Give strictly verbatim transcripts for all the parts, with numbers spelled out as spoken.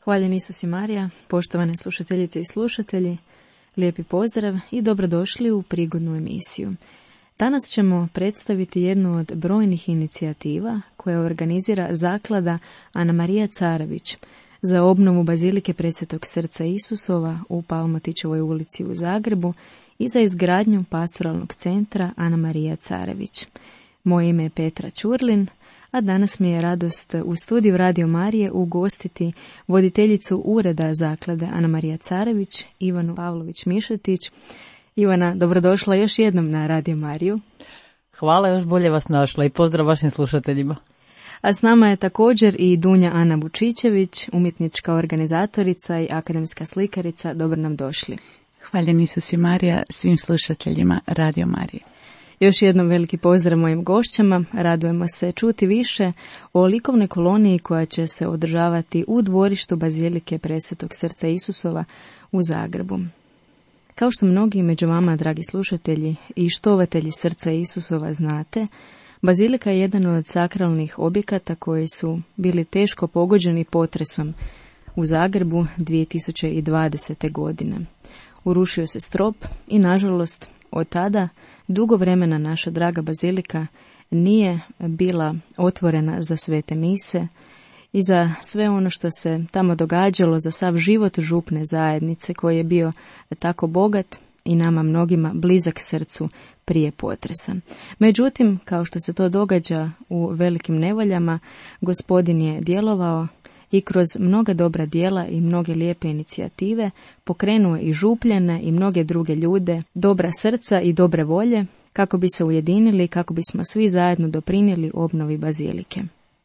Hvaljen Isus i Marija, poštovane slušateljice i slušatelji, lijepi pozdrav i dobrodošli u prigodnu emisiju. Danas ćemo predstaviti jednu od brojnih inicijativa koje organizira Zaklada Ana Marija Carević za obnovu Bazilike Presvetog srca Isusova u Palmotićevoj ulici u Zagrebu i za izgradnju pastoralnog centra Ana Marija Carević. Moje ime je Petra Ćurlin, a danas mi je radost u studiju Radio Marije ugostiti voditeljicu ureda Zaklade Ana Marija Carević, Ivanu Pavlović-Mišetić. Ivana, dobrodošla još jednom na Radio Mariju. Hvala, još bolje vas našla i pozdrav vašim slušateljima. A s nama je također i Dunja Ana Vučićević, umjetnička organizatorica i akademska slikarica. Dobro nam došli. Hvaljen Isus i Marija svim slušateljima Radio Marije. Još jednom veliki pozdrav mojim gošćama. Radujemo se čuti više o likovnoj koloniji koja će se održavati u dvorištu Bazilike Presvetog srca Isusova u Zagrebu. Kao što mnogi među vama, dragi slušatelji i štovatelji srca Isusova, znate, Bazilika je jedan od sakralnih objekata koji su bili teško pogođeni potresom u Zagrebu dvije tisuće dvadesete. godine. Urušio se strop i, nažalost, od tada dugo vremena naša draga Bazilika nije bila otvorena za svete mise i za sve ono što se tamo događalo, za sav život župne zajednice koji je bio tako bogat i nama mnogima blizak srcu prije potresa. Međutim, kao što se to događa u velikim nevoljama, Gospodin je djelovao i kroz mnoga dobra djela i mnoge lijepe inicijative pokrenuo i župljene i mnoge druge ljude, dobra srca i dobre volje, kako bi se ujedinili, kako bismo svi zajedno doprinijeli obnovi Bazilike.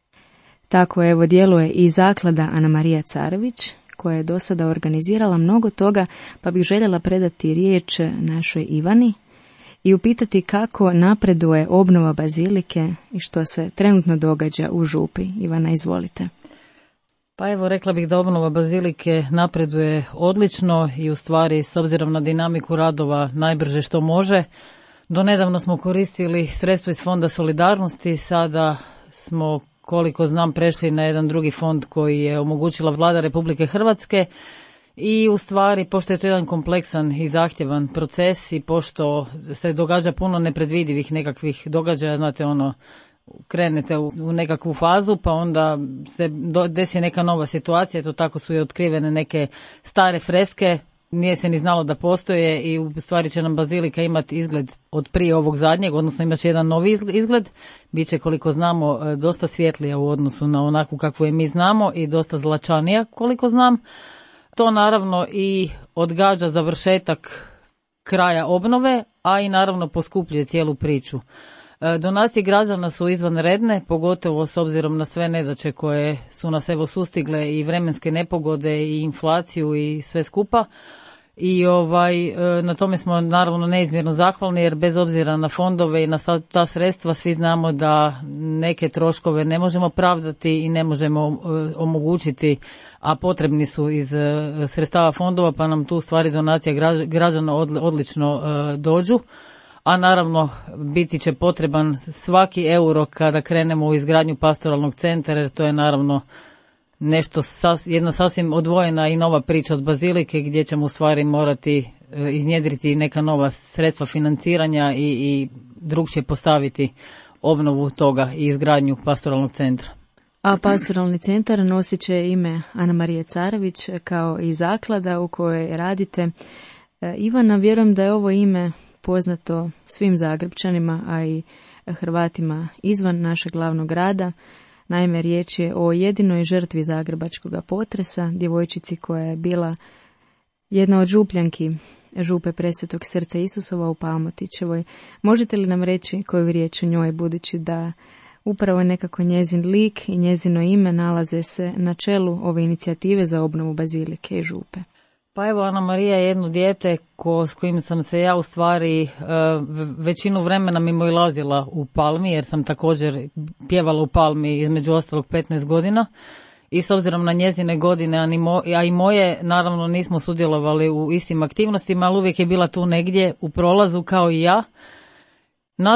Tako evo djeluje i Zaklada Ana Marija Carević, koja je do sada organizirala mnogo toga, pa bih željela predati riječ našoj Ivani i upitati kako napreduje obnova Bazilike i što se trenutno događa u župi. Ivana, izvolite. Pa evo, rekla bih da obnova Bazilike napreduje odlično i u stvari s obzirom na dinamiku radova najbrže što može. Do nedavno smo koristili sredstva iz Fonda solidarnosti, sada smo, koliko znam, prešli na jedan drugi fond koji je omogućila Vlada Republike Hrvatske i u stvari, pošto je to jedan kompleksan i zahtjevan proces i pošto se događa puno nepredvidivih nekakvih događaja, znate ono, krenete u, u nekakvu fazu pa onda se do, desi neka nova situacija, to tako su i otkrivene neke stare freske, nije se ni znalo da postoje i u stvari će nam Bazilika imati izgled od prije ovog zadnjeg, odnosno imat će jedan novi izgled, bit će, koliko znamo, dosta svjetlija u odnosu na onakvu kakvu je mi znamo i dosta zlačanija, koliko znam. To naravno i odgađa završetak kraja obnove, a i naravno poskupljuje cijelu priču. Donacije građana su izvanredne, pogotovo s obzirom na sve nedaće koje su nas evo sustigle i vremenske nepogode i inflaciju i sve skupa. I ovaj, na tome smo naravno neizmjerno zahvalni jer bez obzira na fondove i na ta sredstva svi znamo da neke troškove ne možemo pravdati i ne možemo omogućiti, a potrebni su iz sredstava fondova, pa nam tu u stvari donacija građana odlično dođu. A naravno biti će potreban svaki euro kada krenemo u izgradnju pastoralnog centra, jer to je naravno nešto, sas, jedna sasvim odvojena i nova priča od Bazilike gdje ćemo u stvari morati e, iznjedriti neka nova sredstva financiranja i, i drugčije postaviti obnovu toga i izgradnju pastoralnog centra. A pastoralni centar nosit će ime Ana Marije Carević kao i zaklada u kojoj radite. E, Ivana, vjerujem da je ovo ime poznato svim Zagrebčanima, a i Hrvatima izvan našeg glavnog grada. Naime, riječ je o jedinoj žrtvi zagrebačkog potresa, djevojčici koja je bila jedna od župljanki župe Presvetog srca Isusova u Palmotićevoj. Možete li nam reći koju riječ o njoj, budući da upravo nekako njezin lik i njezino ime nalaze se na čelu ove inicijative za obnovu Bazilike i župe? Pa evo, Ana Marija je jedno dijete ko, s kojim sam se ja u stvari e, većinu vremena mimoilazila u Palmi, jer sam također pjevala u Palmi između ostalog petnaest godina. I s obzirom na njezine godine, a i moje, naravno nismo sudjelovali u istim aktivnostima, ali uvijek je bila tu negdje u prolazu kao i ja.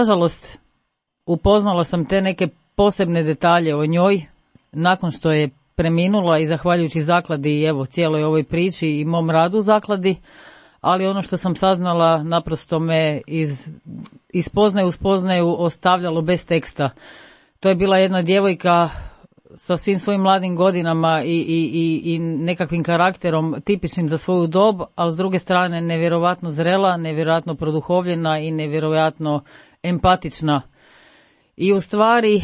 Nažalost, upoznala sam te neke posebne detalje o njoj nakon što je preminula i zahvaljujući zakladi i evo cijeloj ovoj priči i mom radu u zakladi, ali ono što sam saznala naprosto me iz, iz spoznaju u spoznaju ostavljalo bez teksta. To je bila jedna djevojka sa svim svojim mladim godinama i, i, i, i nekakvim karakterom tipičnim za svoju dob, ali s druge strane nevjerojatno zrela, nevjerojatno produhovljena i nevjerojatno empatična. I u stvari,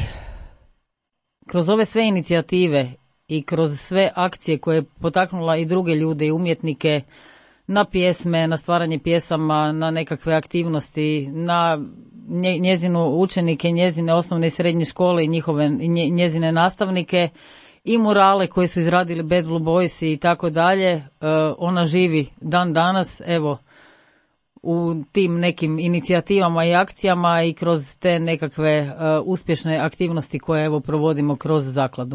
kroz ove sve inicijative i kroz sve akcije koje je potaknula i druge ljude i umjetnike na pjesme, na stvaranje pjesama, na nekakve aktivnosti, na njezinu učenike, njezine osnovne i srednje škole i njihove, njezine nastavnike i murale koje su izradili Bad Blue Boys i tako dalje, ona živi dan danas, evo, u tim nekim inicijativama i akcijama i kroz te nekakve uh, uspješne aktivnosti koje evo provodimo kroz zakladu.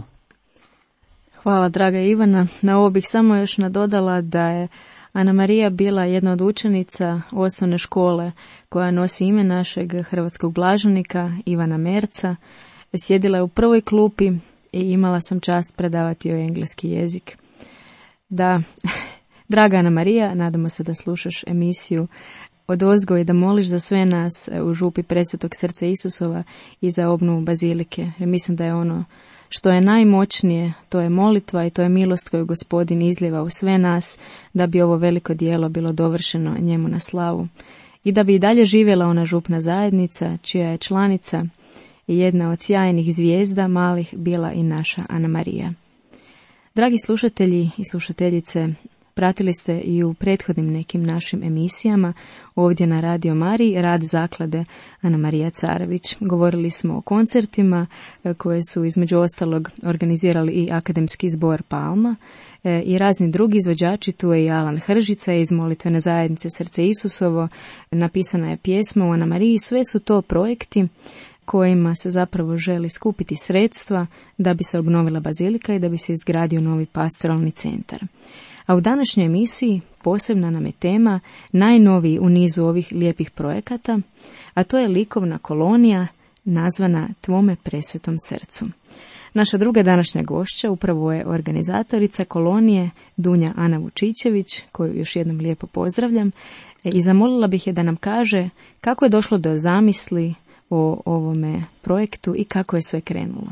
Hvala, draga Ivana. Na ovo bih samo još nadodala da je Ana Marija bila jedna od učenica osnovne škole koja nosi ime našeg hrvatskog blaženika Ivana Merca. Sjedila je u prvoj klupi i imala sam čast predavati joj engleski jezik. Da, draga Ana Marija, nadamo se da slušaš emisiju Odozgo i da moliš za sve nas u župi Presvetog srca Isusova i za obnovu bazilike. Jer mislim da je ono što je najmoćnije, to je molitva i to je milost koju Gospodin izlijeva u sve nas da bi ovo veliko djelo bilo dovršeno njemu na slavu. I da bi i dalje živjela ona župna zajednica, čija je članica i jedna od sjajnih zvijezda malih bila i naša Ana Marija. Dragi slušatelji i slušateljice, pratili ste i u prethodnim nekim našim emisijama ovdje na Radio Mariji rad zaklade Ana Marija Carević. Govorili smo o koncertima koje su između ostalog organizirali i Akademski zbor Palma i razni drugi izvođači. Tu je i Alan Hržica iz Molitvene zajednice Srce Isusovo, napisana je pjesma u Ana Mariji. Sve su to projekti kojima se zapravo želi skupiti sredstva da bi se obnovila bazilika i da bi se izgradio novi pastoralni centar. A u današnjoj emisiji posebna nam je tema, najnoviji u nizu ovih lijepih projekata, a to je likovna kolonija nazvana Tvome presvetom srcu. Naša druga današnja gošća upravo je organizatorica kolonije Dunja Ana Vučićević, koju još jednom lijepo pozdravljam, i zamolila bih je da nam kaže kako je došlo do zamisli o ovome projektu i kako je sve krenulo.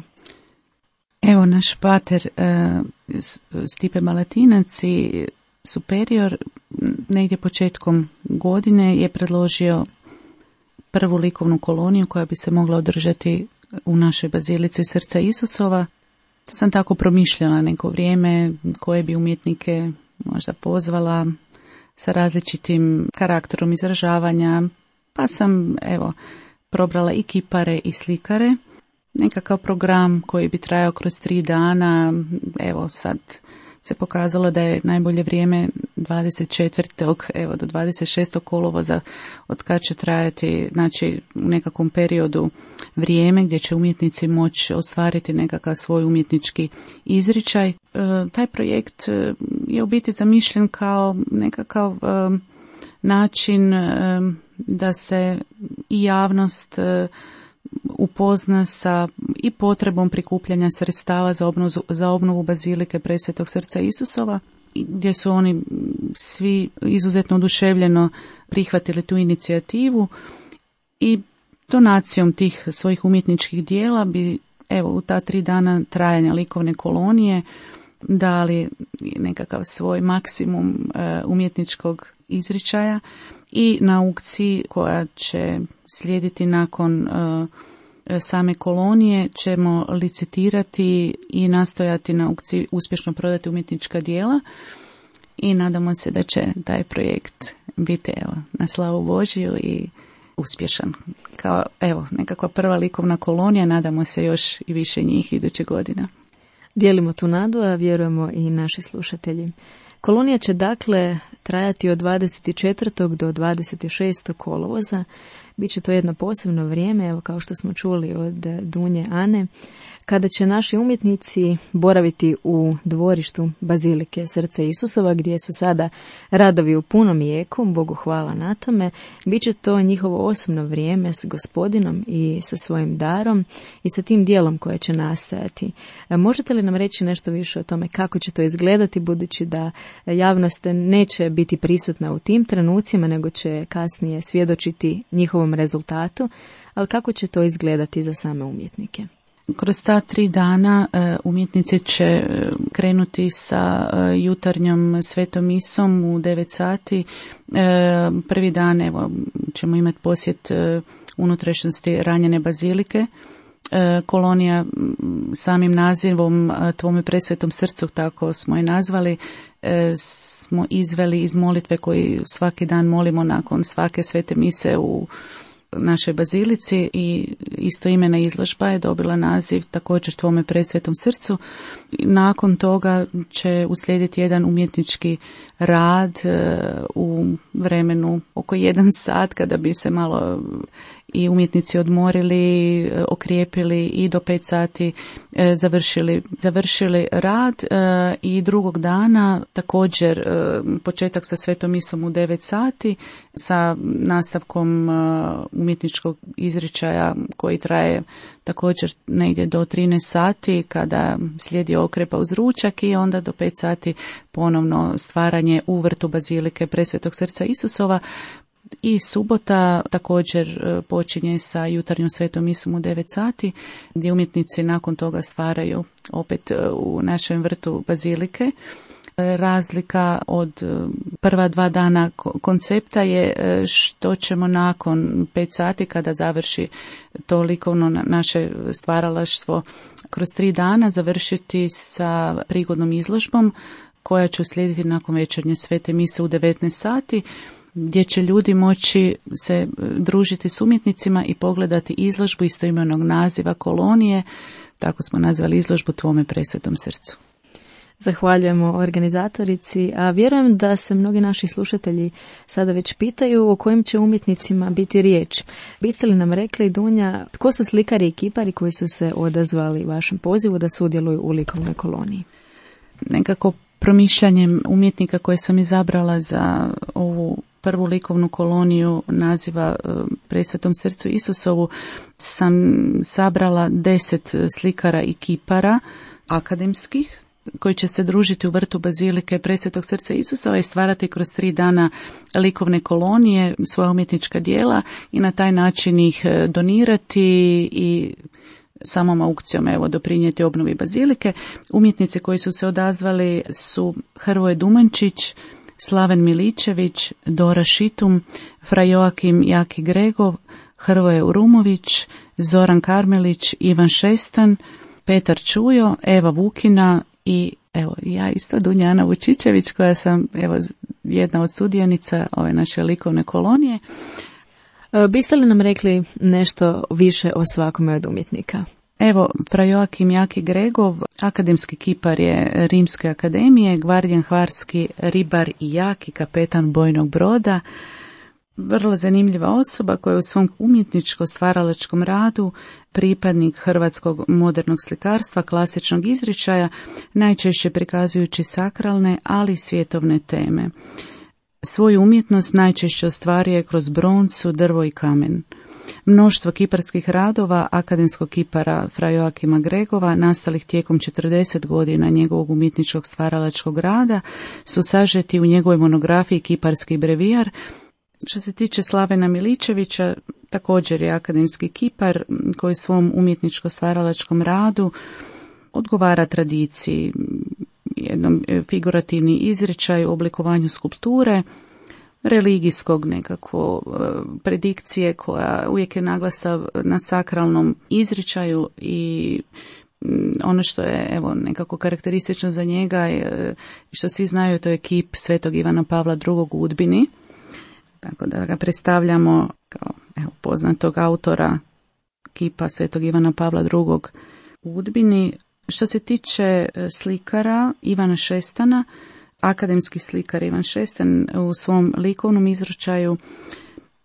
Evo, naš pater uh, Stipe Malatinac i superior negdje početkom godine je predložio prvu likovnu koloniju koja bi se mogla održati u našoj bazilici Srca Isusova. Sam tako promišljala neko vrijeme koje bi umjetnike možda pozvala sa različitim karakterom izražavanja, pa sam evo probrala i kipare i slikare. Nekakav program koji bi trajao kroz tri dana, evo sad se pokazalo da je najbolje vrijeme dvadeset četvrtog evo do dvadeset šestog kolovoza od kad će trajati, znači u nekakvom periodu vrijeme gdje će umjetnici moći ostvariti nekakav svoj umjetnički izričaj. E, taj projekt je u biti zamišljen kao nekakav e, način e, da se i javnost e, upozna sa i potrebom prikupljanja sredstava za obnovu, za obnovu bazilike Presvetog srca Isusova, gdje su oni svi izuzetno oduševljeno prihvatili tu inicijativu i donacijom tih svojih umjetničkih dijela bi evo u ta tri dana trajanja likovne kolonije dali nekakav svoj maksimum umjetničkog izričaja i na aukciji koja će slijediti nakon uh, same kolonije ćemo licitirati i nastojati na aukciji uspješno prodati umjetnička djela i nadamo se da će taj projekt biti evo, na slavu Božiju i uspješan. Kao evo nekakva prva likovna kolonija, nadamo se još i više njih iduće godine. Dijelimo tu nadu, a vjerujemo i naši slušatelji. Kolonija će dakle trajati od dvadeset četvrtog do dvadeset šestog kolovoza. Biće to jedno posebno vrijeme, evo kao što smo čuli od Dunje Ane. kada će naši umjetnici boraviti u dvorištu Bazilike Srca Isusova, gdje su sada radovi u punom jeku, Bogu hvala na tome, bit će to njihovo osobno vrijeme s Gospodinom i sa svojim darom i sa tim dijelom koje će nastajati. Možete li nam reći nešto više o tome kako će to izgledati, budući da javnost neće biti prisutna u tim trenucima, nego će kasnije svjedočiti njihovom rezultatu, ali kako će to izgledati za same umjetnike? Kroz ta tri dana umjetnici će krenuti sa jutarnjom svetom misom u devet sati. Prvi dan evo, ćemo imati posjet unutrašnjosti ranjene bazilike. Kolonija samim nazivom Tvome presvetom srcu, tako smo je nazvali, smo izveli iz molitve koju svaki dan molimo nakon svake svete mise u našoj bazilici, i istoimena izložba je dobila naziv također Tvome presvetom srcu. Nakon toga će uslijediti jedan umjetnički rad u vremenu oko jedan sat, kada bi se malo i umjetnici odmorili, okrijepili i do pet sati završili, završili rad. I drugog dana također početak sa svetom misom u devet sati sa nastavkom umjetničkog izričaja koji traje također negdje do trinaest sati, kada slijedi okrepa uz ručak, i onda do pet sati ponovno stvaranje u vrtu Bazilike Presvetog Srca Isusova. I subota također počinje sa jutarnjom svetom misom u devet sati, gdje umjetnici nakon toga stvaraju opet u našem vrtu Bazilike. Razlika od prva dva dana koncepta je što ćemo nakon pet sati, kada završi to likovno naše stvaralaštvo, kroz tri dana završiti sa prigodnom izložbom koja će uslijediti nakon večernje svete mise u devetnaest sati, gdje će ljudi moći se družiti s umjetnicima i pogledati izložbu istoimenog naziva kolonije. Tako smo nazvali izložbu Tvome presvetom srcu. Zahvaljujemo organizatorici, a vjerujem da se mnogi naši slušatelji sada već pitaju o kojim će umjetnicima biti riječ. Biste li nam rekli, Dunja, tko su slikari i kipari koji su se odazvali vašem pozivu da sudjeluju u likovnoj koloniji? Nekako promišljanjem umjetnika koje sam izabrala za ovu prvu likovnu koloniju naziva Presvetom srcu Isusovu, sam sabrala deset slikara i kipara akademskih koji će se družiti u vrtu Bazilike Presvetog Srca Isusova i stvarati kroz tri dana likovne kolonije svoja umjetnička djela i na taj način ih donirati i samom aukcijom evo doprinijeti obnovi Bazilike. Umjetnici koji su se odazvali su Hrvoje Dumančić, Slaven Miličević, Dora Šitum, Fra Joakim Jaki Gregov, Hrvoje Urumović, Zoran Karmelić, Ivan Šestan, Petar Čujo, Eva Vukina i evo ja isto Dunjana Vučićević, koja sam evo jedna od sudionica ove naše likovne kolonije. Biste li nam rekli nešto više o svakome od umjetnika? Evo, Fra Joakim Jaki Gregov, akademski kipar je Rimske akademije, gvardijan hvarski, ribar i jaki, kapetan bojnog broda. Vrlo zanimljiva osoba koja je u svom umjetničko-stvaralačkom radu pripadnik hrvatskog modernog slikarstva, klasičnog izričaja, najčešće prikazujući sakralne, ali i svjetovne teme. Svoju umjetnost najčešće ostvaruje kroz broncu, drvo i kamen. Mnoštvo kiparskih radova akademskog kipara Fra Joakima Gregova, nastalih tijekom četrdeset godina njegovog umjetničkog stvaralačkog rada, su sažeti u njegovoj monografiji Kiparski brevijar. Što se tiče Slavena Miličevića, također je akademski kipar koji svom umjetničko-stvaralačkom radu odgovara tradiciji, jednom figurativni izričaj u oblikovanju skulpture, religijskog nekakvo predikcije koja uvijek je naglasak na sakralnom izričaju, i ono što je evo nekako karakteristično za njega je, što svi znaju, to je kip Svetog Ivana Pavla drugog u Udbini. Tako da ga predstavljamo kao evo, poznatog autora kipa Svetog Ivana Pavla drugog u Udbini. Što se tiče slikara Ivana Šestana, akademski slikar Ivan Šestan u svom likovnom izričaju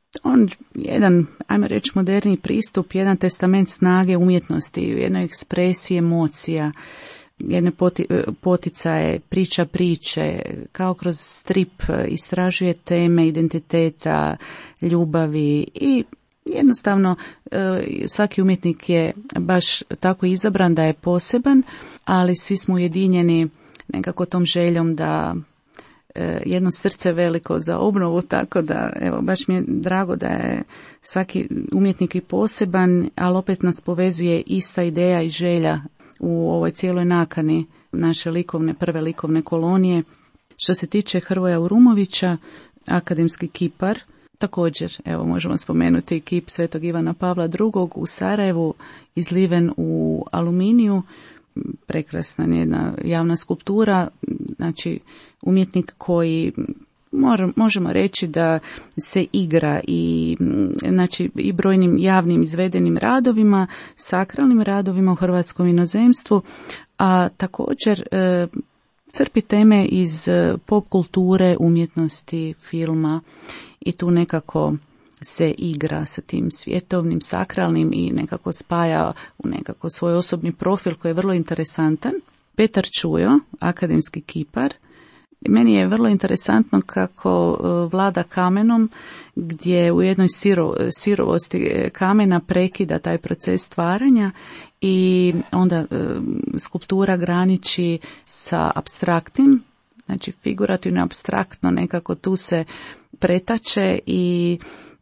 on jedan, ajmo reći, moderni pristup, jedan testament snage umjetnosti, jednoj ekspresiji emocija, jedne poti, poticaje, priča priče, kao kroz strip istražuje teme identiteta, ljubavi i jednostavno svaki umjetnik je baš tako izabran da je poseban, ali svi smo ujedinjeni nekako tom željom da jedno srce veliko za obnovu, tako da evo baš mi je drago da je svaki umjetnik i poseban, ali opet nas povezuje ista ideja i želja u ovoj cijeloj nakani naše likovne, prve likovne kolonije. Što se tiče Hrvoja Urumovića, akademski kipar, također, evo možemo spomenuti kip Svetog Ivana Pavla drugog u Sarajevu, izliven u aluminiju, prekrasna jedna javna skulptura, znači umjetnik koji možemo reći da se igra i, znači, i brojnim javnim izvedenim radovima, sakralnim radovima u hrvatskom inozemstvu, a također e, crpi teme iz pop kulture, umjetnosti, filma i tu nekako se igra sa tim svjetovnim, sakralnim i nekako spaja u nekako svoj osobni profil koji je vrlo interesantan. Petar Čujo, akademski kipar. Meni je vrlo interesantno kako vlada kamenom, gdje u jednoj siro, sirovosti kamena prekida taj proces stvaranja i onda skulptura graniči sa apstraktnim, znači figurativno, apstraktno nekako tu se pretače i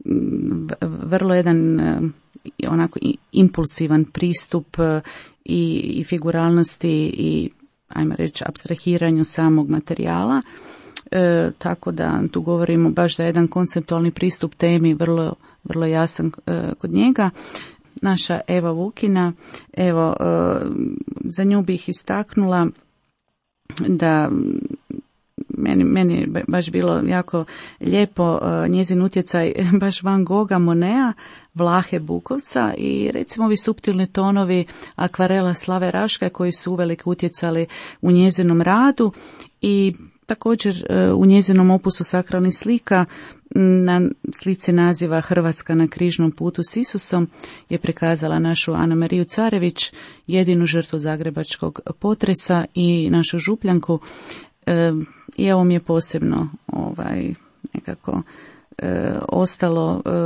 vrlo jedan onako impulsivan pristup i, i figuralnosti i, ajmo reći, apstrahiranju samog materijala. E, tako da tu govorimo baš da je jedan konceptualni pristup temi vrlo, vrlo jasan e, kod njega. Naša Eva Vukina, evo, e, za nju bih istaknula da Meni, meni je baš bilo jako lijepo uh, njezin utjecaj baš Van Gogha, Monea, Vlahe Bukovca i recimo ovi suptilni tonovi akvarela Slave Raška koji su uvelike utjecali u njezinom radu i također uh, u njezinom opusu sakralnih slika na slici naziva Hrvatska na križnom putu s Isusom je prikazala našu Ana Mariju Carević, jedinu žrtvu zagrebačkog potresa i našu župljanku. E, I ovo mi je posebno ovaj, nekako e, ostalo e,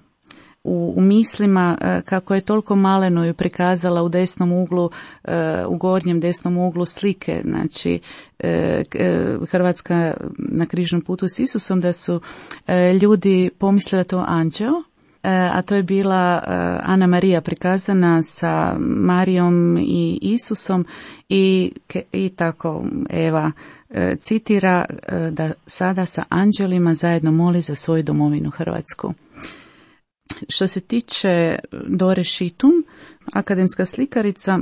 u, u mislima e, kako je toliko maleno ju prikazala u desnom uglu, e, u gornjem desnom uglu slike, znači e, e, Hrvatska na križnom putu s Isusom, da su e, ljudi pomislili da to anđeo, a to je bila Ana Marija prikazana sa Marijom i Isusom i, i tako Eva citira da sada sa anđelima zajedno moli za svoju domovinu Hrvatsku. Što se tiče Dore Šitum, akademska slikarica,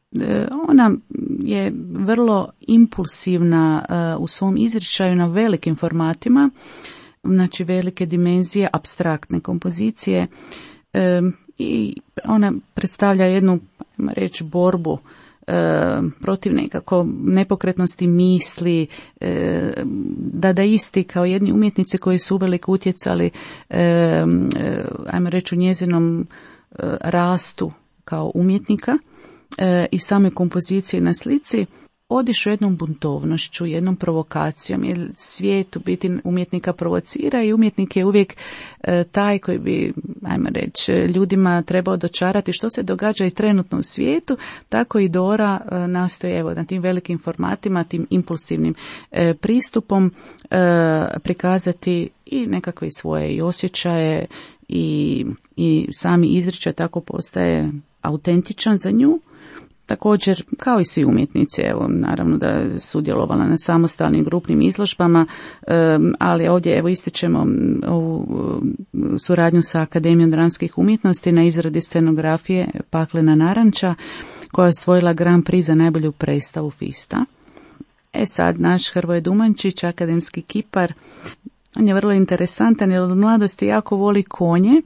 ona je vrlo impulsivna u svom izričaju na velikim formatima, znači velike dimenzije, apstraktne kompozicije e, i ona predstavlja jednu, reći, borbu e, protiv nekako nepokretnosti misli, e, dadaisti kao jedni umjetnici koji su uveliko utjecali, e, e, ajmo reći, u njezinom e, rastu kao umjetnika e, i same kompozicije na slici, odišu jednom buntovnošću, jednom provokacijom, jer svijet u biti umjetnika provocira i umjetnik je uvijek e, taj koji bi, ajmo reći, ljudima trebao dočarati što se događa i trenutno u svijetu, tako i Dora e, nastoji evo na tim velikim formatima, tim impulsivnim e, pristupom e, prikazati i nekakve svoje i osjećaje i, i sami izričaj tako postaje autentičan za nju. Također, kao i svi umjetnici, evo, naravno da je sudjelovala na samostalnim grupnim izložbama, ali ovdje evo ističemo ovu suradnju sa Akademijom dramskih umjetnosti na izradi scenografije Paklena Naranča, koja je osvojila Grand Prix za najbolju predstavu Fista. E sad, naš Hrvoje Dumančić, akademski kipar, on je vrlo interesantan jer od mladosti jako voli konje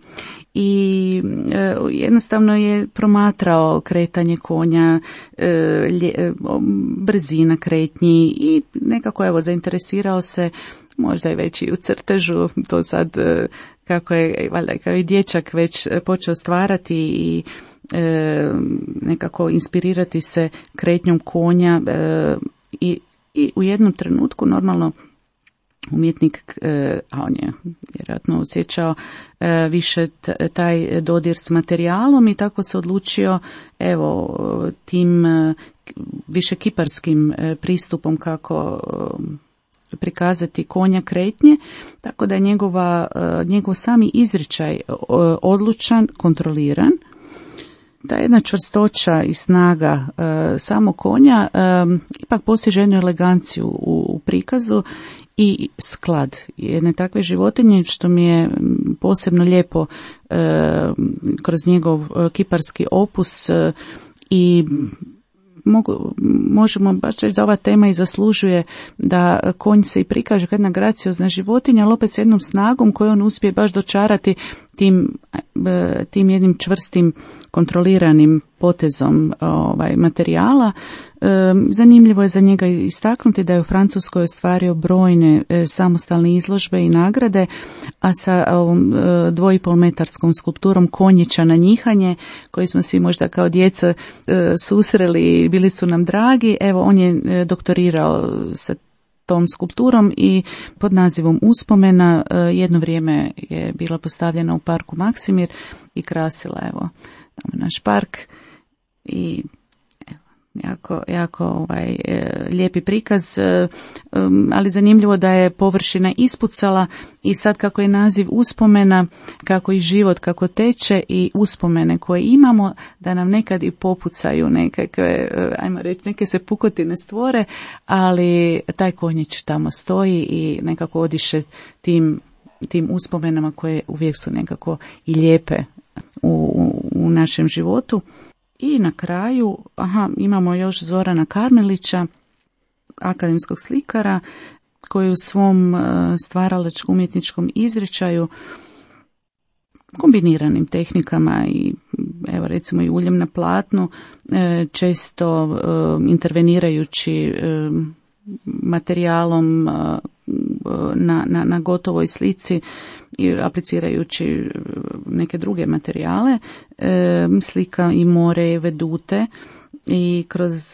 i e, jednostavno je promatrao kretanje konja, e, lje, brzina kretnji i nekako evo zainteresirao se možda i već i u crtežu, to sad kako je, valjda kao i dječak već počeo stvarati i e, nekako inspirirati se kretnjom konja e, i, i u jednom trenutku normalno umjetnik, e, a on je vjerojatno osjećao e, više t, taj dodir s materijalom i tako se odlučio evo tim e, više kiparskim e, pristupom kako e, prikazati konja kretnje, tako da je njegova, e, njegov sami izričaj e, odlučan, kontroliran. Ta jedna čvrstoća i snaga e, samo konja e, ipak postiže jednu eleganciju u, u prikazu i sklad jedne takve životinje, što mi je posebno lijepo e, kroz njegov e, kiparski opus e, i mogu, možemo baš reći da ova tema i zaslužuje da konj se i prikaže kao jedna graciozna životinja, ali opet s jednom snagom koju on uspije baš dočarati tim, tim jednim čvrstim kontroliranim potezom ovaj, materijala. Zanimljivo je za njega istaknuti da je u Francuskoj ostvario brojne samostalne izložbe i nagrade, a sa ovom dvojipol metarskom skulpturom konjića na njihanje, koji smo svi možda kao djeca susreli i bili su nam dragi. Evo, on je doktorirao sa tom skulpturom i pod nazivom Uspomena jedno vrijeme je bila postavljena u parku Maksimir i krasila evo tamo naš park i evo, jako, jako ovaj, lijepi prikaz, ali zanimljivo da je površina ispucala i sad kako je naziv Uspomena, kako i život kako teče i uspomene koje imamo, da nam nekad i popucaju nekakve, ajmo reći, neke se pukotine stvore, ali taj konjić tamo stoji i nekako odiše tim, tim uspomenama koje uvijek su nekako i lijepe u, u našem životu. I na kraju, aha, imamo još Zorana Karmelića, akademskog slikara, koji u svom stvaralačkom umjetničkom izričaju kombiniranim tehnikama i evo recimo i uljem na platnu, često intervenirajući materijalom na, na, na gotovoj slici i aplicirajući neke druge materijale, slika i more i vedute i kroz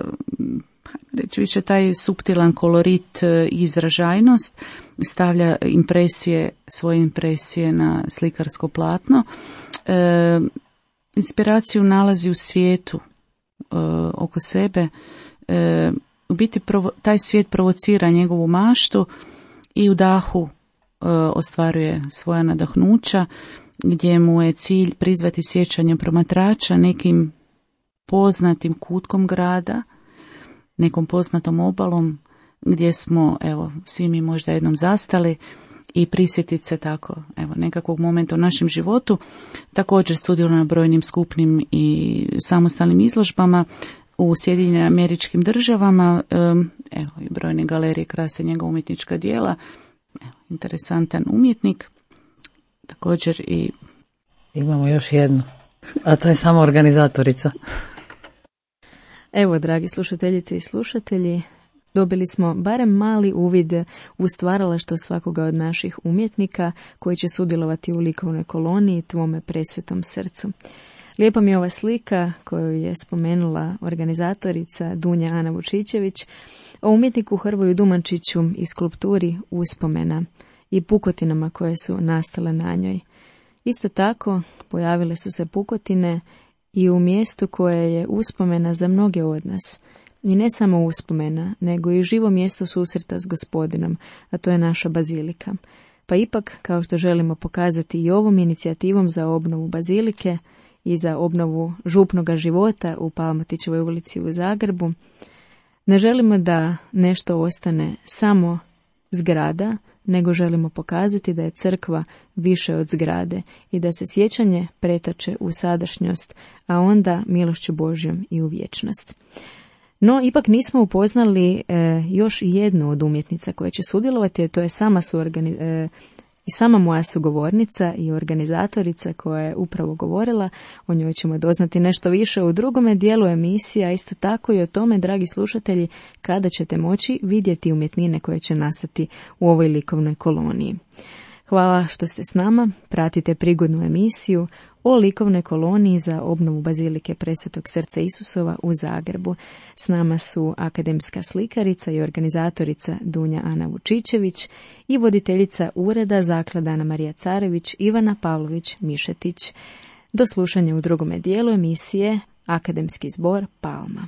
reći više taj suptilan kolorit i izražajnost stavlja impresije, svoje impresije na slikarsko platno. E, inspiraciju nalazi u svijetu e, oko sebe. E, u biti provo, taj svijet provocira njegovu maštu i u dahu e, ostvaruje svoja nadahnuća, gdje mu je cilj prizvati sjećanje promatrača nekim poznatim kutkom grada, nekom poznatom obalom gdje smo, evo, svi mi možda jednom zastali i prisjetiti se tako, evo, nekakvog momenta u našem životu. Također sudjeluje na brojnim skupnim i samostalnim izložbama u Sjedinjenim Američkim Državama, evo, i brojne galerije krase njegova umjetnička djela, evo, interesantan umjetnik. Također i... Imamo još jednu, a to je samo organizatorica. Evo, dragi slušateljice i slušatelji, dobili smo barem mali uvid u stvaralaštvo svakoga od naših umjetnika koji će sudjelovati u likovnoj koloniji Tvome presvetom srcu. Lijepa mi je ova slika koju je spomenula organizatorica Dunja Ana Vučićević o umjetniku Hrvoju Dumančiću i skulpturi Uspomena i pukotinama koje su nastale na njoj. Isto tako pojavile su se pukotine i u mjestu koje je uspomena za mnoge od nas. I ne samo uspomena, nego i živo mjesto susreta s Gospodinom, a to je naša bazilika. Pa ipak, kao što želimo pokazati i ovom inicijativom za obnovu bazilike i za obnovu župnoga života u Palmotićevoj ulici u Zagrebu, ne želimo da nešto ostane samo zgrada, nego želimo pokazati da je crkva više od zgrade i da se sjećanje pretače u sadašnjost, a onda milošću Božjom i u vječnost. No, ipak nismo upoznali e, još jednu od umjetnica koja će sudjelovati, a to je sama suorgani, e, I sama moja sugovornica i organizatorica koja je upravo govorila, o njoj ćemo doznati nešto više u drugome dijelu emisije, a isto tako i o tome, dragi slušatelji, kada ćete moći vidjeti umjetnine koje će nastati u ovoj likovnoj koloniji. Hvala što ste s nama, pratite prigodnu emisiju o likovnoj koloniji za obnovu Bazilike Presvetog Srca Isusova u Zagrebu. S nama su akademska slikarica i organizatorica Dunja Ana Vučićević i voditeljica ureda Zaklada Anamarija Carević Ivana Pavlović Mišetić. Do slušanja u drugome dijelu emisije Akademski zbor Palma.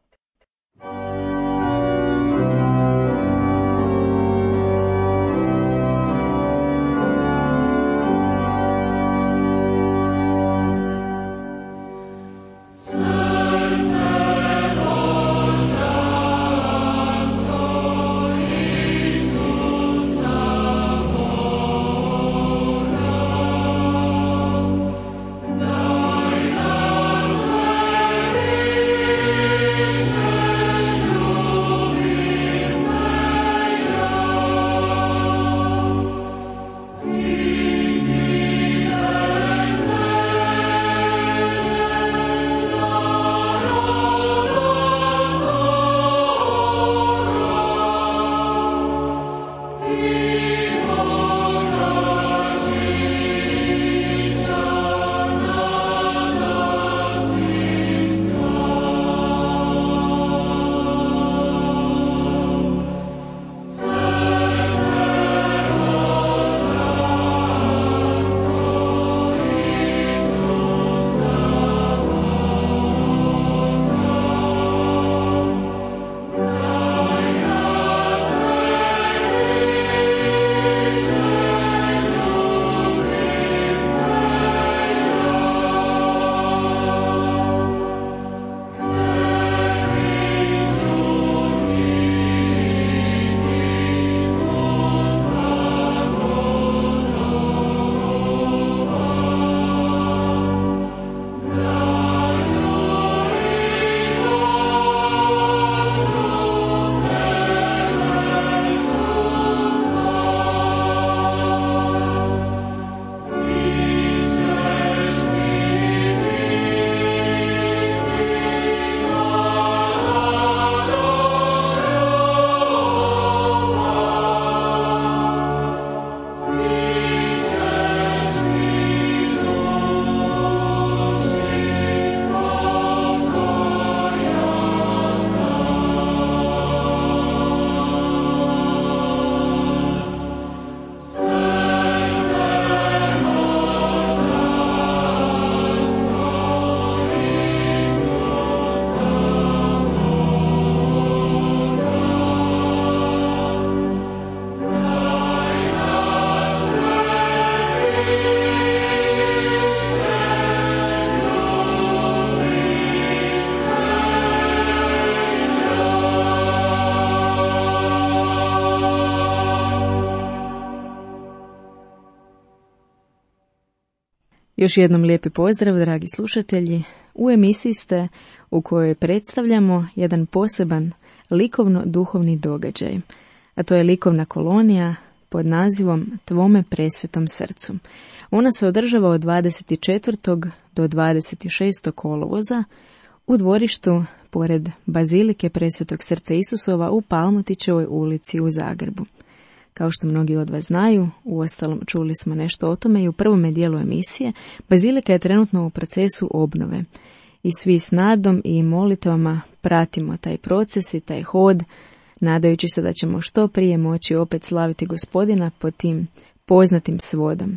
Još jednom lijepi pozdrav, dragi slušatelji. U emisiji ste u kojoj predstavljamo jedan poseban likovno-duhovni događaj, a to je likovna kolonija pod nazivom Tvome presvetom srcu. Ona se održava od dvadeset četvrtog do dvadeset šestog kolovoza u dvorištu pored Bazilike Presvetog Srca Isusova u Palmotićevoj ulici u Zagrebu. Kao što mnogi od vas znaju, uostalom čuli smo nešto o tome i u prvome dijelu emisije, Bazilika je trenutno u procesu obnove i svi s nadom i molitvama pratimo taj proces i taj hod, nadajući se da ćemo što prije moći opet slaviti Gospodina pod tim poznatim svodom.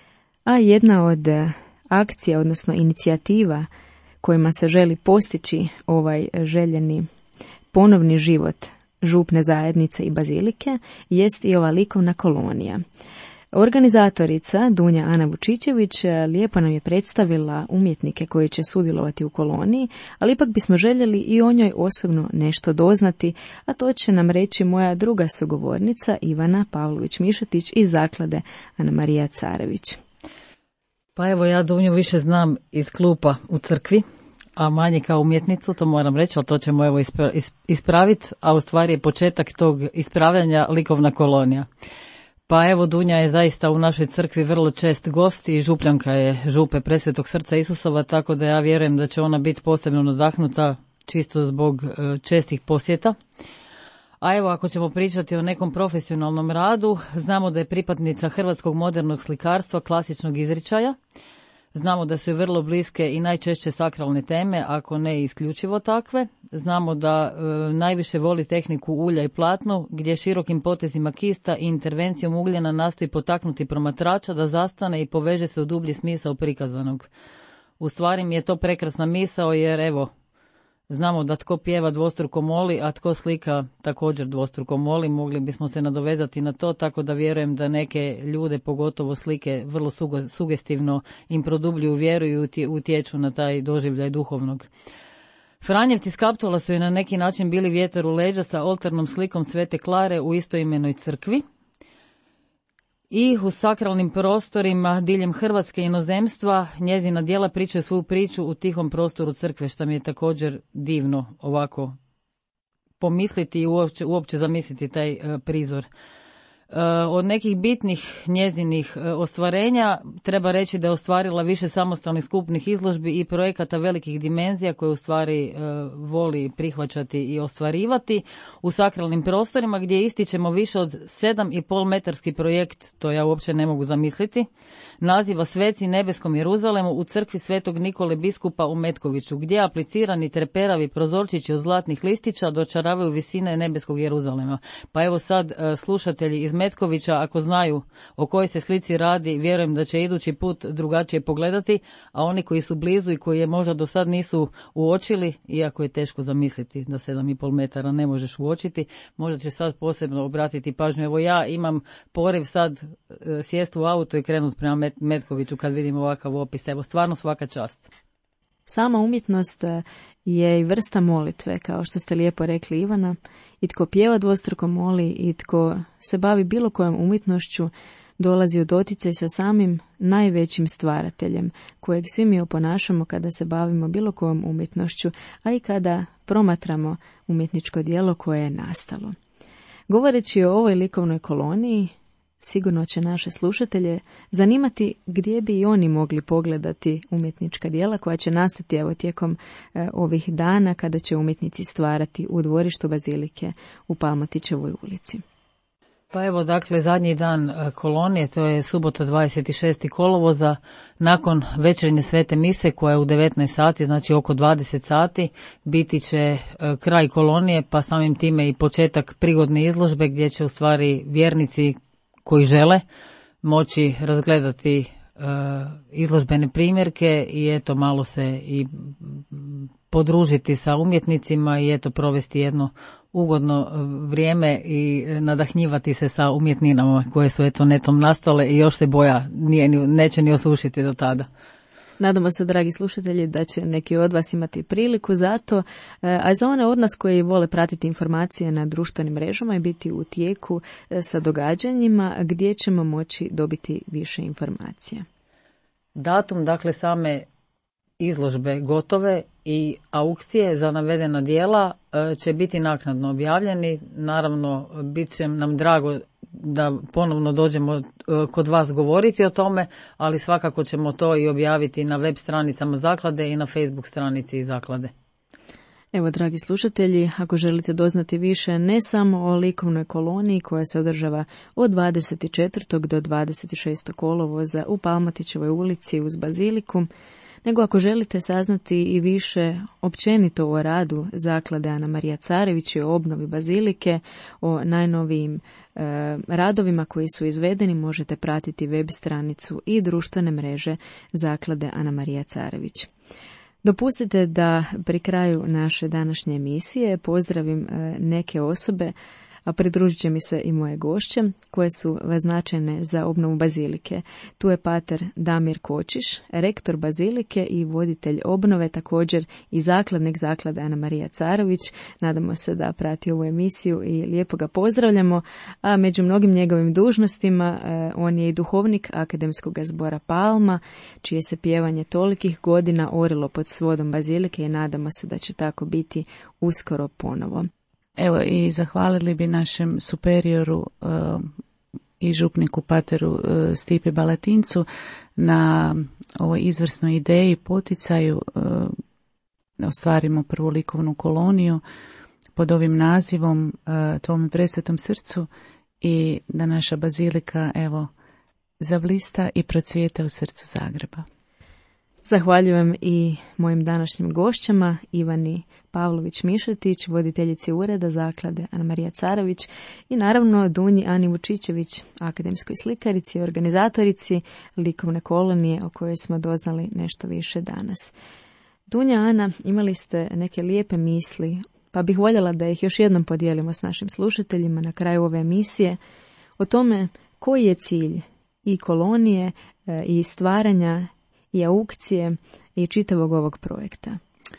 A jedna od akcija, odnosno inicijativa kojima se želi postići ovaj željeni ponovni život župne zajednice i bazilike jest i ova likovna kolonija. Organizatorica Dunja Ana Vučićević lijepo nam je predstavila umjetnike koji će sudjelovati u koloniji, ali ipak bismo željeli i o njoj osobno nešto doznati, a to će nam reći moja druga sugovornica Ivana Pavlović Mišetić iz Zaklade Anamarija Carević. Pa evo, ja Dunju više znam iz klupa u crkvi, a manje kao umjetnicu, to moram reći, ali to ćemo evo ispraviti, a u stvari je početak tog ispravljanja likovna kolonija. Pa evo, Dunja je zaista u našoj crkvi vrlo čest gost i župljanka je župe Presvetog srca Isusova, tako da ja vjerujem da će ona biti posebno nadahnuta čisto zbog čestih posjeta. A evo, ako ćemo pričati o nekom profesionalnom radu, znamo da je pripadnica hrvatskog modernog slikarstva klasičnog izričaja. Znamo da su joj vrlo bliske i najčešće sakralne teme, ako ne isključivo takve. Znamo da e, najviše voli tehniku ulja i platnu, gdje širokim potezima kista i intervencijom ugljena nastoji potaknuti promatrača da zastane i poveže se u dublji smisao prikazanog. U stvari mi je to prekrasna misao, jer evo, znamo da tko pjeva dvostruko moli, a tko slika također dvostruko moli. Mogli bismo se nadovezati na to, tako da vjerujem da neke ljude, pogotovo slike, vrlo sugestivno im produbljuju vjeru i utječu na taj doživljaj duhovnog. Franjevci s Kaptola su je na neki način bili vjetar u leđa sa oltarnom slikom Svete Klare u istoimenoj crkvi. I u sakralnim prostorima diljem Hrvatske i inozemstva njezina djela pričaju svoju priču u tihom prostoru crkve, što mi je također divno ovako pomisliti i uopće, uopće zamisliti taj uh, prizor. Uh, od nekih bitnih njezinih uh, ostvarenja treba reći da je ostvarila više samostalnih skupnih izložbi i projekata velikih dimenzija koje u stvari uh, voli prihvaćati i ostvarivati u sakralnim prostorima, gdje ističemo više od sedam i pol metarski projekt, to ja uopće ne mogu zamisliti, naziva Sveci nebeskom Jeruzalemu u crkvi Svetog Nikole biskupa u Metkoviću, gdje aplicirani treperavi prozorčići od zlatnih listića dočaravaju visine nebeskog Jeruzalema. Pa evo sad uh, slušatelji iz Metkovića, ako znaju o kojoj se slici radi, vjerujem da će idući put drugačije pogledati, a oni koji su blizu i koji je možda do sad nisu uočili, iako je teško zamisliti da sedam i pol metara ne možeš uočiti, možda će sad posebno obratiti pažnju. Evo ja imam poriv sad sjesti u auto i krenuti prema Metkoviću kad vidim ovakav opis. Evo, stvarno svaka čast. Sama umjetnost je i vrsta molitve, kao što ste lijepo rekli, Ivana, i tko pjeva dvostruko moli i tko se bavi bilo kojom umjetnošću dolazi u doticaj sa samim najvećim stvarateljem, kojeg svi mi oponašamo kada se bavimo bilo kojom umjetnošću, a i kada promatramo umjetničko djelo koje je nastalo. Govoreći o ovoj likovnoj koloniji, sigurno će naše slušatelje zanimati gdje bi i oni mogli pogledati umjetnička djela koja će nastati evo tijekom e, ovih dana kada će umjetnici stvarati u dvorištu bazilike u Palmotićevoj ulici. Pa evo, dakle, zadnji dan kolonije, to je subota dvadeset šestog kolovoza, nakon večernje svete mise koja je u devetnaest sati, znači oko dvadeset sati, biti će kraj kolonije, pa samim time i početak prigodne izložbe gdje će u stvari vjernici koji žele moći razgledati uh, izložbene primjerke i eto malo se i podružiti sa umjetnicima i eto provesti jedno ugodno vrijeme i nadahnjivati se sa umjetninama koje su eto netom nastale i još se boja nije, neće ni osušiti do tada. Nadamo se, dragi slušatelji, da će neki od vas imati priliku za to, a za one od nas koji vole pratiti informacije na društvenim mrežama i biti u tijeku sa događanjima gdje ćemo moći dobiti više informacija. Datum, dakle, same izložbe gotove i aukcije za navedena djela će biti naknadno objavljeni. Naravno, bit će nam drago da ponovno dođemo kod vas govoriti o tome, ali svakako ćemo to i objaviti na web stranicama zaklade i na Facebook stranici zaklade. Evo, dragi slušatelji, ako želite doznati više ne samo o likovnoj koloniji koja se održava od dvadeset četvrtog do dvadeset šestog kolovoza u Palmotićevoj ulici uz Baziliku, nego ako želite saznati i više općenito o radu zaklade Ana Marija Carević i o obnovi Bazilike, o najnovijim e, radovima koji su izvedeni, možete pratiti web stranicu i društvene mreže zaklade Ana Marija Carević. Dopustite da pri kraju naše današnje emisije pozdravim e, neke osobe, a pridružit će mi se i moje gošće, koje su značajne za obnovu Bazilike. Tu je pater Damir Kočiš, rektor Bazilike i voditelj obnove, također i zakladnik zaklade Ana Marija Carević. Nadamo se da prati ovu emisiju i lijepo ga pozdravljamo, a među mnogim njegovim dužnostima eh, on je i duhovnik Akademskog zbora Palma, čije se pjevanje tolikih godina orilo pod svodom Bazilike i nadamo se da će tako biti uskoro ponovo. Evo i zahvalili bi našem superioru uh, i župniku pateru Stipi Balatincu na ovoj izvrsnoj ideji, poticaju da ostvarimo prvu likovnu koloniju pod ovim nazivom Tvome presvetom srcu i da naša bazilika evo zablista i procvijeta u srcu Zagreba. Zahvaljujem i mojim današnjim gošćama, Ivani Pavlović-Mišetić, voditeljici ureda Zaklade Anamarija Carević i naravno Dunji Ani Vučićević, akademskoj slikarici i organizatorici likovne kolonije o kojoj smo doznali nešto više danas. Dunja Ana, imali ste neke lijepe misli, pa bih voljela da ih još jednom podijelimo s našim slušateljima na kraju ove emisije o tome koji je cilj i kolonije i stvaranja i aukcije i čitavog ovog projekta.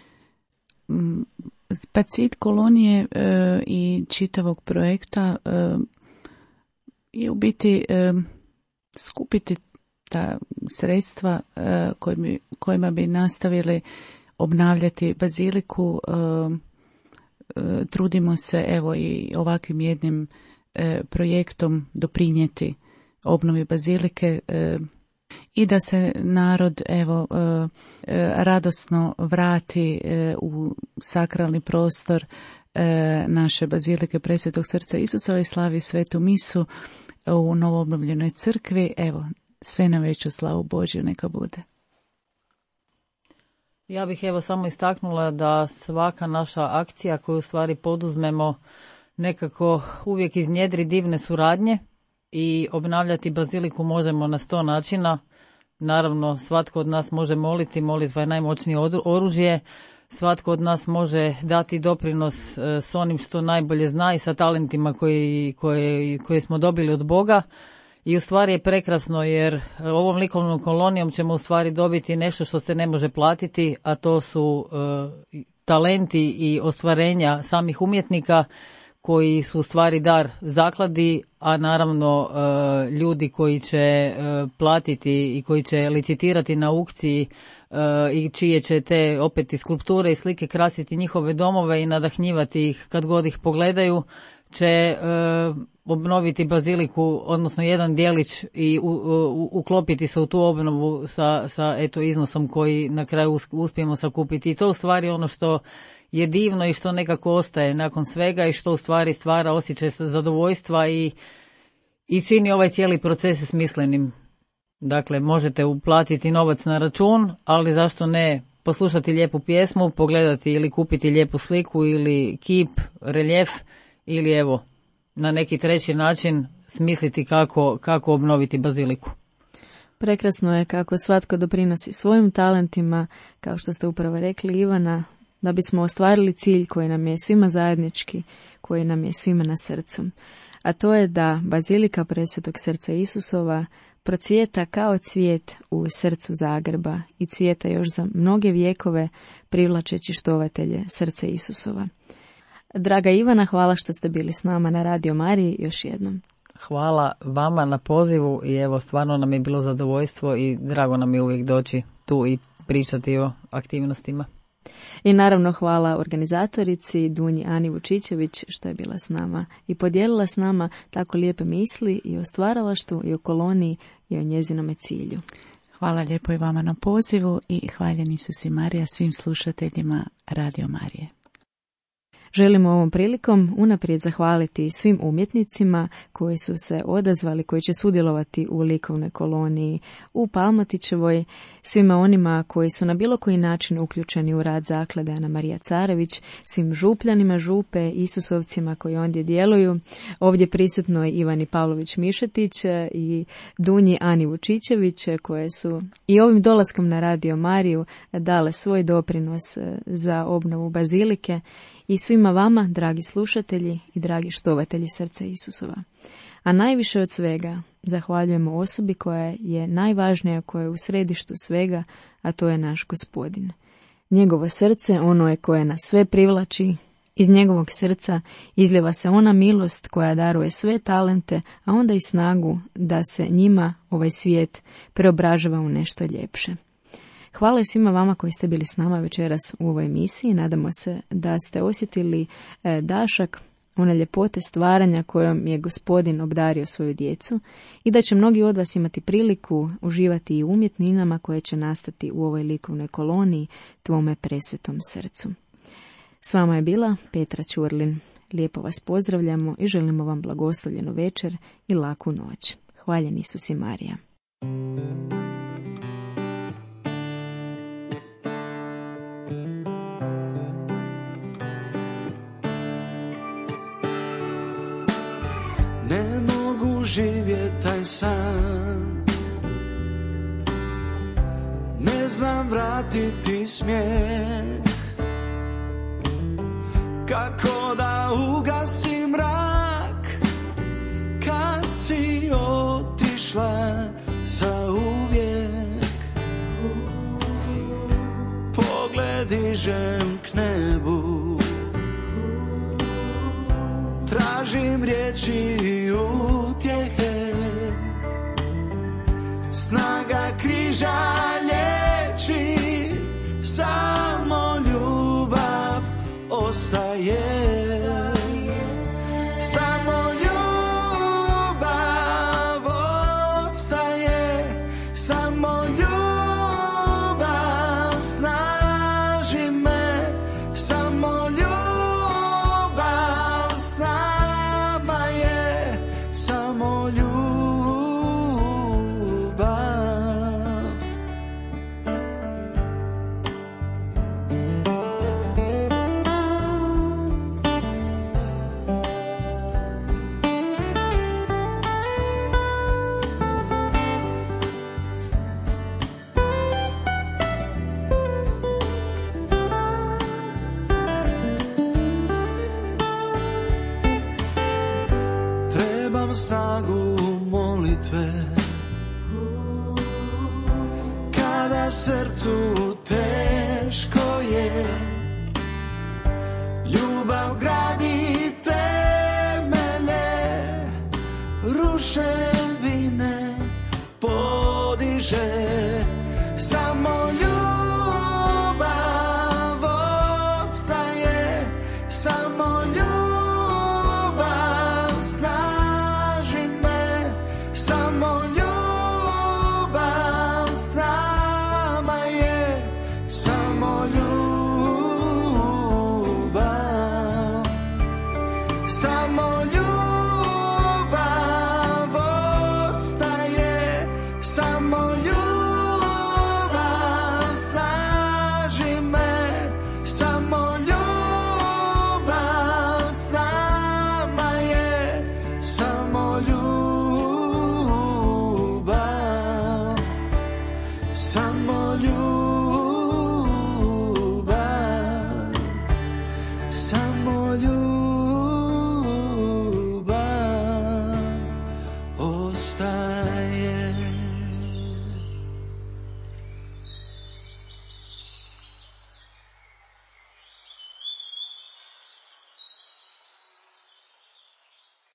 Pa cilj kolonije e, i čitavog projekta e, je u biti e, skupiti ta sredstva e, kojima, kojima bi nastavili obnavljati baziliku. E, e, trudimo se evo i ovakvim jednim e, projektom doprinijeti obnovi bazilike e, i da se narod evo e, e, radosno vrati e, u sakralni prostor e, naše bazilike Presvetog srca Isusova i slavi svetu misu u novoobnovljenoj crkvi. Evo, sve na veću slavu Božju neka bude. Ja bih evo samo istaknula da svaka naša akcija koju u stvari poduzmemo nekako uvijek iznjedri divne suradnje i obnavljati baziliku možemo na sto načina. Naravno, svatko od nas može moliti, molitva je najmoćnije oružje, svatko od nas može dati doprinos s onim što najbolje zna i sa talentima koji, koje, koje smo dobili od Boga. I u stvari je prekrasno jer ovom likovnom kolonijom ćemo u stvari dobiti nešto što se ne može platiti, a to su uh, talenti i ostvarenja samih umjetnika koji su u stvari dar zakladi, a naravno uh, ljudi koji će uh, platiti i koji će licitirati na aukciji uh, i čije će te opet i skulpture i slike krasiti njihove domove i nadahnjivati ih kad god ih pogledaju, će uh, obnoviti baziliku, odnosno jedan djelić i u, u, uklopiti se u tu obnovu sa, sa eto iznosom koji na kraju uspijemo sakupiti. I to u stvari ono što je divno i što nekako ostaje nakon svega i što u stvari stvara osjećaj zadovoljstva i, i čini ovaj cijeli proces smislenim. Dakle, možete uplatiti novac na račun, ali zašto ne poslušati lijepu pjesmu, pogledati ili kupiti lijepu sliku ili kip, reljef ili evo na neki treći način smisliti kako, kako obnoviti baziliku. Prekrasno je kako svatko doprinosi svojim talentima, kao što ste upravo rekli Ivana, da bismo ostvarili cilj koji nam je svima zajednički, koji nam je svima na srcu. A to je da bazilika Presvetog srca Isusova procvijeta kao cvijet u srcu Zagreba i cvijeta još za mnoge vjekove privlačeći štovatelje srca Isusova. Draga Ivana, hvala što ste bili s nama na Radio Mariji još jednom. Hvala vama na pozivu i evo stvarno nam je bilo zadovoljstvo i drago nam je uvijek doći tu i pričati o aktivnostima. I naravno hvala organizatorici Dunji Ani Vučićević što je bila s nama i podijelila s nama tako lijepe misli i o stvaralaštvu i o koloniji i o njezinome cilju. Hvala lijepo i vama na pozivu i hvaljen Isus i Marija svim slušateljima Radio Marije. Želimo ovom prilikom unaprijed zahvaliti svim umjetnicima koji su se odazvali, koji će sudjelovati u likovnoj koloniji u Palmotićevoj, svima onima koji su na bilo koji način uključeni u rad Zaklade Anamarija Carević, svim župljanima župe, Isusovcima koji ondje djeluju, ovdje prisutnoj Ivani Pavlović-Mišetić i Dunji Ani Vučićević koje su i ovim dolaskom na Radio Mariju dale svoj doprinos za obnovu bazilike. I svima vama, dragi slušatelji i dragi štovatelji srca Isusova. A najviše od svega zahvaljujemo osobi koja je najvažnija, koja je u središtu svega, a to je naš Gospodin. Njegovo srce, ono je koje nas sve privlači, iz njegovog srca izljeva se ona milost koja daruje sve talente, a onda i snagu da se njima ovaj svijet preobražava u nešto ljepše. Hvala svima vama koji ste bili s nama večeras u ovoj emisiji. Nadamo se da ste osjetili dašak one ljepote stvaranja kojom je Gospodin obdario svoju djecu i da će mnogi od vas imati priliku uživati i u umjetninama koje će nastati u ovoj likovnoj koloniji Tvome presvetom srcu. S vama je bila Petra Ćurlin. Lijepo vas pozdravljamo i želimo vam blagoslovljenu večer i laku noć. Hvaljen Isus i Marija. Ne mogu živjet taj san, ne znam vratiti smijeh, kako da ugasim mrak, kad si otišla zauvijek. Pogled dižem k nebu, tražim riječi utjehe, snaga križa liječi, samo ljubav ostaje. Samo ljubav ostaje, samo ljubav snaži me, samo ljubav s nama je, samo ljubav. Trebam snagu molitve, kada srcu teško je. Ljubav gradi temelje, ruševine podiže. Samo ljubav ostaje, samo ljubav snaži me, samo ljubav s nama je, samo ljubav, samo ljubav ostaje, samo ljubav snaži me, samo ljubav s nama je, samo ljubav, samo ljubav, samo ljubav.